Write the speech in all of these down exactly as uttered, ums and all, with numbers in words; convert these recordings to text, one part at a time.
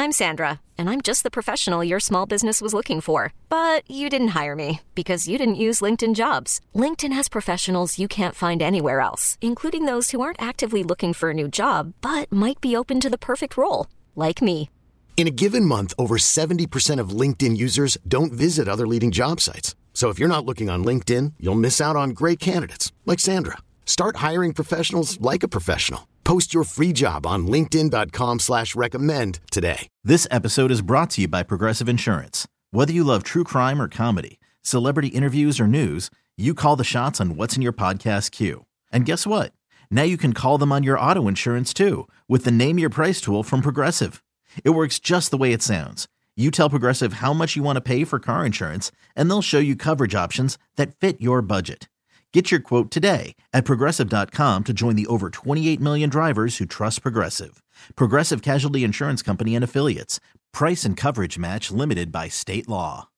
I'm Sandra, and I'm just the professional your small business was looking for. But you didn't hire me because you didn't use LinkedIn Jobs. LinkedIn has professionals you can't find anywhere else, including those who aren't actively looking for a new job, but might be open to the perfect role, like me. In a given month, over seventy percent of LinkedIn users don't visit other leading job sites. So if you're not looking on LinkedIn, you'll miss out on great candidates like Sandra. Start hiring professionals like a professional. Post your free job on linkedin.com slash recommend today. This episode is brought to you by Progressive Insurance. Whether you love true crime or comedy, celebrity interviews or news, you call the shots on what's in your podcast queue. And guess what? Now you can call them on your auto insurance too with the Name Your Price tool from Progressive. It works just the way it sounds. You tell Progressive how much you want to pay for car insurance, and they'll show you coverage options that fit your budget. Get your quote today at Progressive dot com to join the over twenty-eight million drivers who trust Progressive. Progressive Casualty Insurance Company and Affiliates. Price and coverage match limited by state law.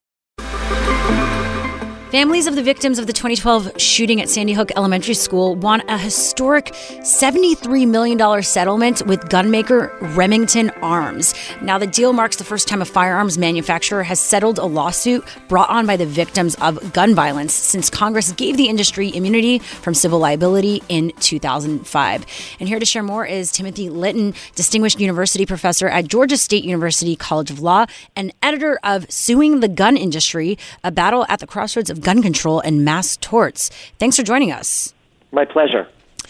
Families of the victims of the twenty twelve shooting at Sandy Hook Elementary School want a historic seventy-three million dollars settlement with gunmaker Remington Arms. Now, the deal marks the first time a firearms manufacturer has settled a lawsuit brought on by the victims of gun violence since Congress gave the industry immunity from civil liability in two thousand five. And here to share more is Timothy Litton, Distinguished University Professor at Georgia State University College of Law and editor of Suing the Gun Industry, a battle at the crossroads of gun control and mass torts. Thanks for joining us. My pleasure.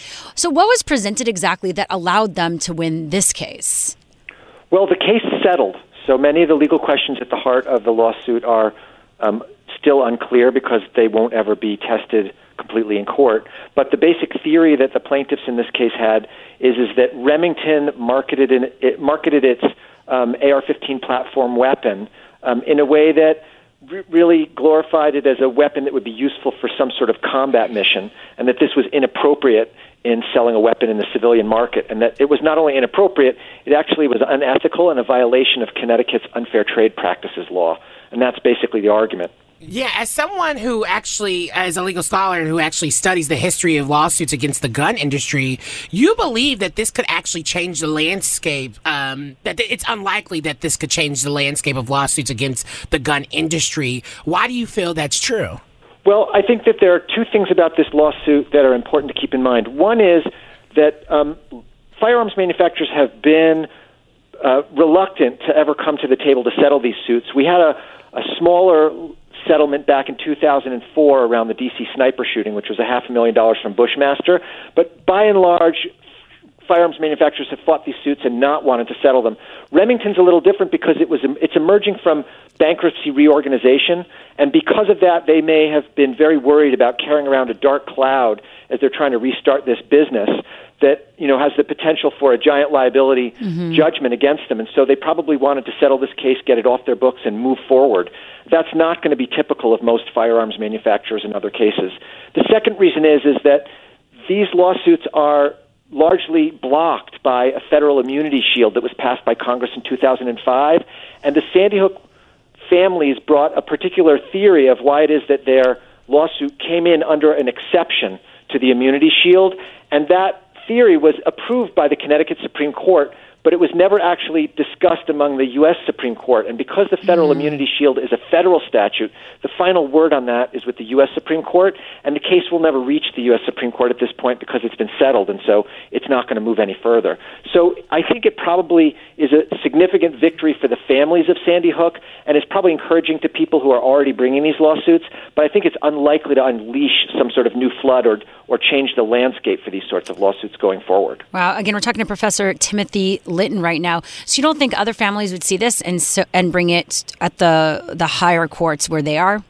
So what was presented exactly that allowed them to win this case? Well, the case settled. So many of the legal questions at the heart of the lawsuit are um, still unclear because they won't ever be tested completely in court. But the basic theory that the plaintiffs in this case had is, is that Remington marketed, in, it marketed its um, A R fifteen platform weapon um, in a way that really glorified it as a weapon that would be useful for some sort of combat mission, and that this was inappropriate in selling a weapon in the civilian market, and that it was not only inappropriate, it actually was unethical and a violation of Connecticut's unfair trade practices law. And that's basically the argument. Yeah, as someone who actually, as a legal scholar who actually studies the history of lawsuits against the gun industry, you believe that this could actually change the landscape, um, that it's unlikely that this could change the landscape of lawsuits against the gun industry. Why do you feel that's true? Well, I think that there are two things about this lawsuit that are important to keep in mind. One is that um, firearms manufacturers have been uh, reluctant to ever come to the table to settle these suits. We had a, a smaller settlement back in two thousand four around the D C sniper shooting, which was a half a million dollars from Bushmaster. But by and large, firearms manufacturers have fought these suits and not wanted to settle them. Remington's a little different because it was it's emerging from bankruptcy reorganization, and because of that, they may have been very worried about carrying around a dark cloud as they're trying to restart this business that, you know, has the potential for a giant liability mm-hmm. judgment against them. And so they probably wanted to settle this case, get it off their books, and move forward. That's not going to be typical of most firearms manufacturers in other cases. The second reason is, is that these lawsuits are largely blocked by a federal immunity shield that was passed by Congress in two thousand five. And the Sandy Hook families brought a particular theory of why it is that their lawsuit came in under an exception to the immunity shield. And that theory was approved by the Connecticut Supreme Court, but it was never actually discussed among the U S Supreme Court. And because the federal mm. immunity shield is a federal statute, the final word on that is with the U S Supreme Court, and the case will never reach the U S Supreme Court at this point because it's been settled, and so it's not going to move any further. So I think it probably is a significant victory for the families of Sandy Hook, and it's probably encouraging to people who are already bringing these lawsuits, but I think it's unlikely to unleash some sort of new flood or, or change the landscape for these sorts of lawsuits going forward. Wow. Again, we're talking to Professor Timothy Litton right now. So you don't think other families would see this and so, and bring it at the the higher courts where they are?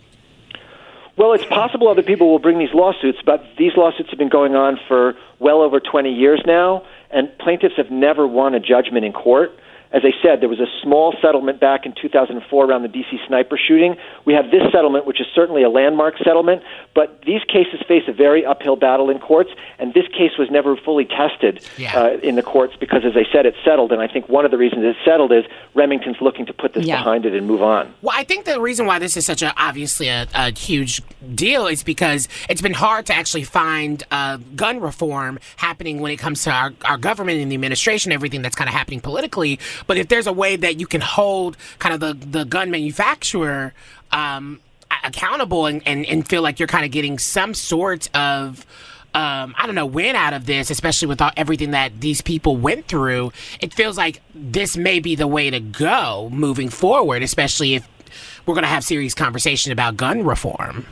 Well, it's possible other people will bring these lawsuits, but these lawsuits have been going on for well over twenty years now, and plaintiffs have never won a judgment in court. As I said, there was a small settlement back in two thousand four around the D C sniper shooting. We have this settlement, which is certainly a landmark settlement, but these cases face a very uphill battle in courts, and this case was never fully tested yeah. uh, in the courts because, as I said, it's settled, and I think one of the reasons it's settled is Remington's looking to put this yeah. behind it and move on. Well, I think the reason why this is such a obviously a, a huge deal is because it's been hard to actually find uh, gun reform happening when it comes to our, our government and the administration, everything that's kind of happening politically. But if there's a way that you can hold kind of the, the gun manufacturer um, accountable and, and, and feel like you're kind of getting some sort of Um, I don't know, win out of this, especially with all, everything that these people went through, it feels like this may be the way to go moving forward, especially if we're going to have serious conversation about gun reform.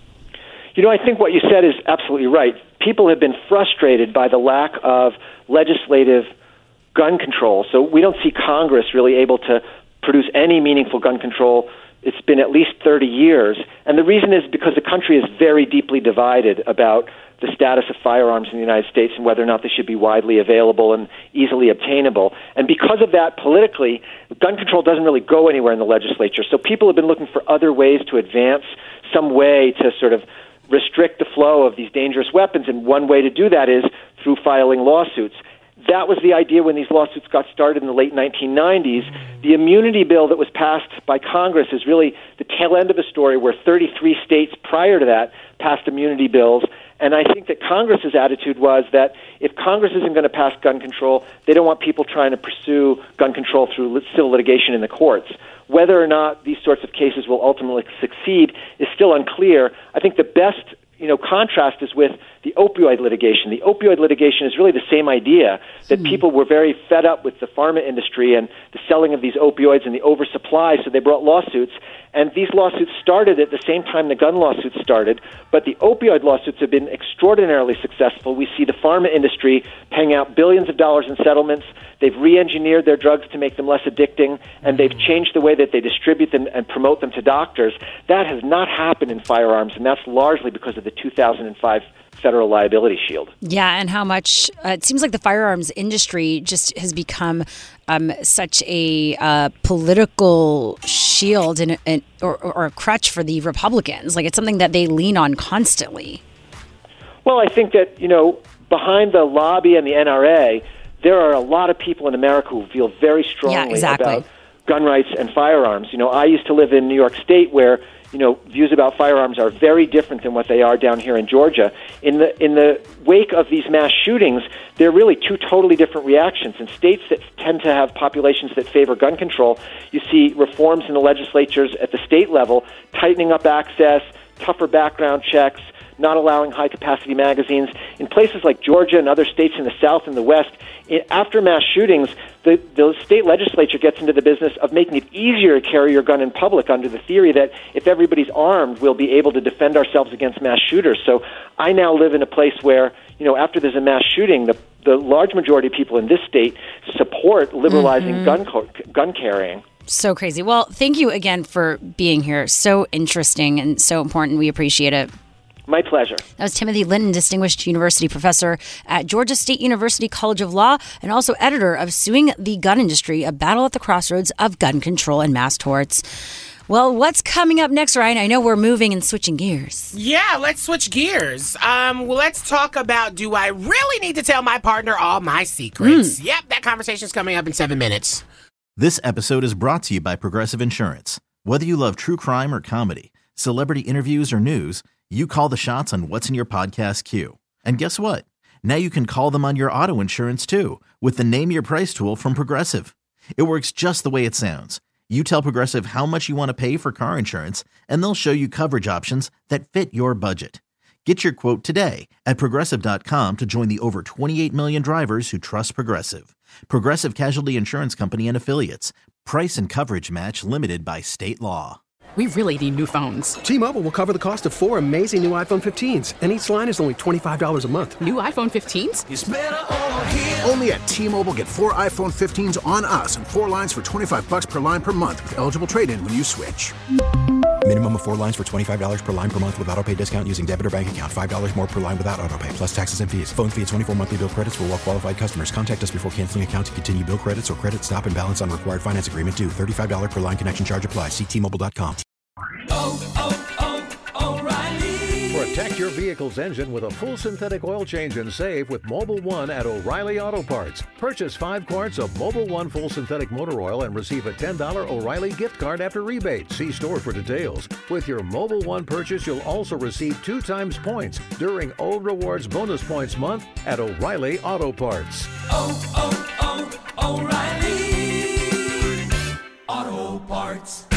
You know, I think what you said is absolutely right. People have been frustrated by the lack of legislative gun control. So we don't see Congress really able to produce any meaningful gun control. It's been at least thirty years. And the reason is because the country is very deeply divided about the status of firearms in the United States and whether or not they should be widely available and easily obtainable. And because of that, politically, gun control doesn't really go anywhere in the legislature. So people have been looking for other ways to advance some way to sort of restrict the flow of these dangerous weapons, and one way to do that is through filing lawsuits. That was the idea when these lawsuits got started in the late nineteen nineties. The immunity bill that was passed by Congress is really the tail end of a story where thirty-three states prior to that passed immunity bills. And I think that Congress's attitude was that if Congress isn't going to pass gun control, they don't want people trying to pursue gun control through civil litigation in the courts. Whether or not these sorts of cases will ultimately succeed is still unclear. I think the best, you know, contrast is with the opioid litigation. The opioid litigation is really the same idea, that mm-hmm. people were very fed up with the pharma industry and the selling of these opioids and the oversupply, so they brought lawsuits. And these lawsuits started at the same time the gun lawsuits started, but the opioid lawsuits have been extraordinarily successful. We see the pharma industry paying out billions of dollars in settlements. They've re-engineered their drugs to make them less addicting, and they've changed the way that they distribute them and promote them to doctors. That has not happened in firearms, and that's largely because of the two thousand five federal liability shield. Yeah, and how much uh, it seems like the firearms industry just has become um, such a uh, political shield and, and or, or a crutch for the Republicans. Like, it's something that they lean on constantly. Well, I think that, you know, behind the lobby and the N R A, there are a lot of people in America who feel very strongly yeah, exactly. about gun rights and firearms. You know, I used to live in New York State where, you know, views about firearms are very different than what they are down here in Georgia. In the in the wake of these mass shootings, there are really two totally different reactions. In states that tend to have populations that favor gun control, you see reforms in the legislatures at the state level, tightening up access, tougher background checks, not allowing high-capacity magazines. In places like Georgia and other states in the South and the West, it, after mass shootings, the, the state legislature gets into the business of making it easier to carry your gun in public under the theory that if everybody's armed, we'll be able to defend ourselves against mass shooters. So I now live in a place where, you know, after there's a mass shooting, the, the large majority of people in this state support liberalizing mm-hmm. gun, gun carrying. So crazy. Well, thank you again for being here. So interesting and so important. We appreciate it. My pleasure. That was Timothy Linton, Distinguished University Professor at Georgia State University College of Law and also editor of Suing the Gun Industry, A Battle at the Crossroads of Gun Control and Mass Torts. Well, what's coming up next, Ryan? I know we're moving and switching gears. Yeah, let's switch gears. Um, well, let's talk about, do I really need to tell my partner all my secrets? Mm. Yep, that conversation's coming up in seven minutes. This episode is brought to you by Progressive Insurance. Whether you love true crime or comedy, celebrity interviews or news, you call the shots on what's in your podcast queue. And guess what? Now you can call them on your auto insurance too with the Name Your Price tool from Progressive. It works just the way it sounds. You tell Progressive how much you want to pay for car insurance, and they'll show you coverage options that fit your budget. Get your quote today at Progressive dot com to join the over twenty-eight million drivers who trust Progressive. Progressive Casualty Insurance Company and Affiliates. Price and coverage match limited by state law. We really need new phones. T-Mobile will cover the cost of four amazing new iPhone fifteens, and each line is only twenty-five dollars a month. New iPhone fifteens? It's better over here. Only at T-Mobile, get four iPhone fifteens on us and four lines for twenty-five dollars per line per month with eligible trade-in when you switch. Minimum of four lines for twenty-five dollars per line per month with autopay discount using debit or bank account. five dollars more per line without autopay, plus taxes and fees. Phone fee at twenty-four monthly bill credits for well-qualified customers. Contact us before canceling account to continue bill credits or credit stop and balance on required finance agreement due. thirty-five dollars per line connection charge applies. See T Mobile dot com. Oh, oh, oh, O'Reilly. Protect your vehicle's engine with a full synthetic oil change and save with Mobil one at O'Reilly Auto Parts. Purchase five quarts of Mobil one full synthetic motor oil and receive a ten dollars O'Reilly gift card after rebate. See store for details. With your Mobil one purchase, you'll also receive two times points during O Rewards Bonus Points Month at O'Reilly Auto Parts. Oh, oh, oh, O'Reilly. Parts.